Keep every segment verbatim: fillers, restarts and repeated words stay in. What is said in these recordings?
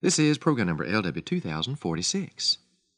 This is program number L W two thousand forty-six.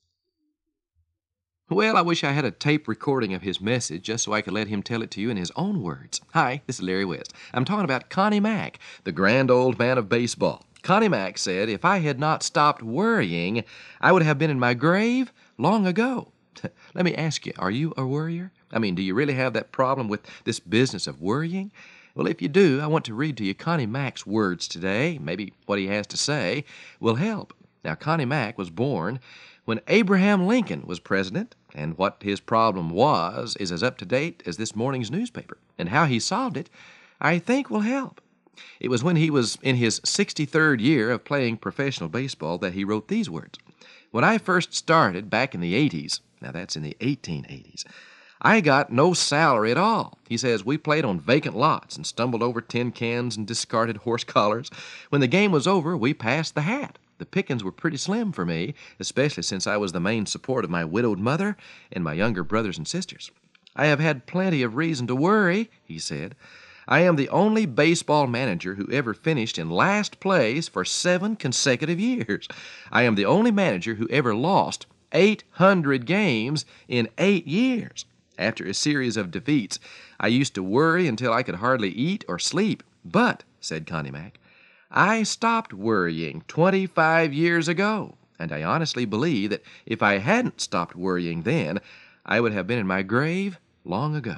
Well, I wish I had a tape recording of his message just so I could let him tell it to you in his own words. Hi, this is Larry West. I'm talking about Connie Mack, the grand old man of baseball. Connie Mack said, if I had not stopped worrying, I would have been in my grave long ago. Let me ask you, are you a worrier? I mean, do you really have that problem with this business of worrying? Well, if you do, I want to read to you Connie Mack's words today. Maybe what he has to say will help. Now, Connie Mack was born when Abraham Lincoln was president, and what his problem was is as up-to-date as this morning's newspaper. And how he solved it, I think, will help. It was when he was in his sixty-third year of playing professional baseball that he wrote these words. When I first started back in the eighties, now that's in the eighteen eighties, I got no salary at all. He says, we played on vacant lots and stumbled over tin cans and discarded horse collars. When the game was over, we passed the hat. The pickings were pretty slim for me, especially since I was the main support of my widowed mother and my younger brothers and sisters. I have had plenty of reason to worry, he said. I am the only baseball manager who ever finished in last place for seven consecutive years. I am the only manager who ever lost eight hundred games in eight years. After a series of defeats, I used to worry until I could hardly eat or sleep. But, said Connie Mack, I stopped worrying twenty-five years ago, and I honestly believe that if I hadn't stopped worrying then, I would have been in my grave long ago.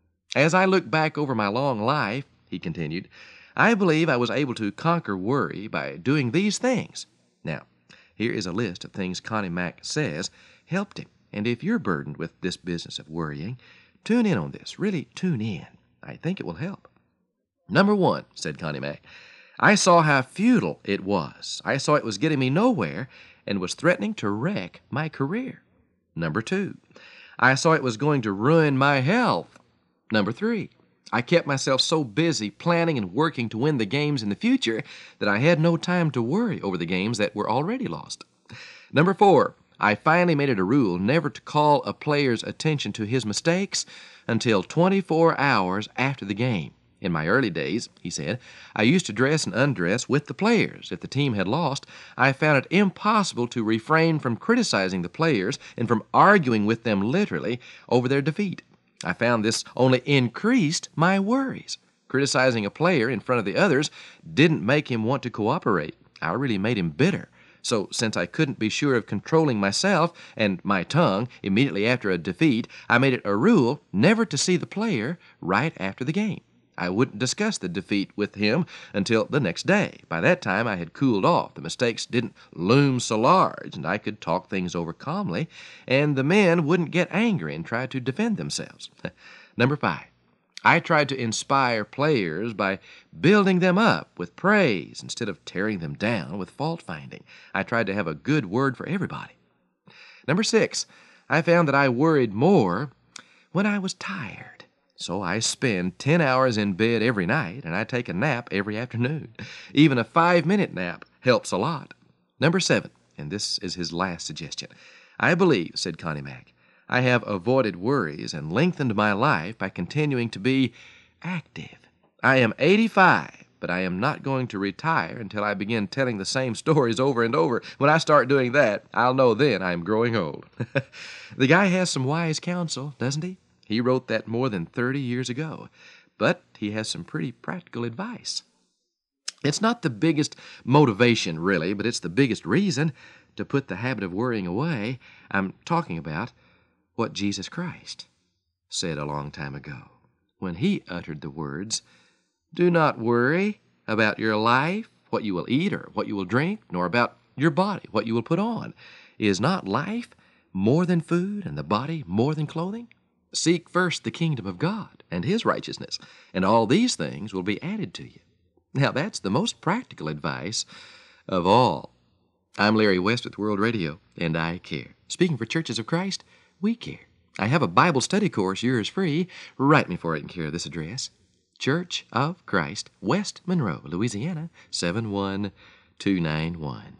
As I look back over my long life, he continued, I believe I was able to conquer worry by doing these things. Now, here is a list of things Connie Mack says helped him. And if you're burdened with this business of worrying, tune in on this. Really tune in. I think it will help. Number one, said Connie Mack, I saw how futile it was. I saw it was getting me nowhere and was threatening to wreck my career. Number two, I saw it was going to ruin my health. Number three, I kept myself so busy planning and working to win the games in the future that I had no time to worry over the games that were already lost. Number four, I finally made it a rule never to call a player's attention to his mistakes until twenty-four hours after the game. In my early days, he said, I used to dress and undress with the players. If the team had lost, I found it impossible to refrain from criticizing the players and from arguing with them literally over their defeat. I found this only increased my worries. Criticizing a player in front of the others didn't make him want to cooperate. I really made him bitter. So, since I couldn't be sure of controlling myself and my tongue immediately after a defeat, I made it a rule never to see the player right after the game. I wouldn't discuss the defeat with him until the next day. By that time, I had cooled off. The mistakes didn't loom so large, and I could talk things over calmly, and the men wouldn't get angry and try to defend themselves. Number five. I tried to inspire players by building them up with praise instead of tearing them down with fault-finding. I tried to have a good word for everybody. Number six, I found that I worried more when I was tired. So I spend ten hours in bed every night, and I take a nap every afternoon. Even a five-minute nap helps a lot. Number seven, and this is his last suggestion. I believe, said Connie Mack, I have avoided worries and lengthened my life by continuing to be active. I am eighty-five, but I am not going to retire until I begin telling the same stories over and over. When I start doing that, I'll know then I'm growing old. The guy has some wise counsel, doesn't he? He wrote that more than thirty years ago, but he has some pretty practical advice. It's not the biggest motivation, really, but it's the biggest reason to put the habit of worrying away. I'm talking about what Jesus Christ said a long time ago when he uttered the words, do not worry about your life, what you will eat or what you will drink, nor about your body, what you will put on. Is not life more than food and the body more than clothing? Seek first the kingdom of God and his righteousness, and all these things will be added to you. Now that's the most practical advice of all. I'm Larry West with World Radio, and I care. Speaking for Churches of Christ, we care. I have a Bible study course, yours free. Write me for it in care of this address. Church of Christ, West Monroe, Louisiana, seven one two nine one.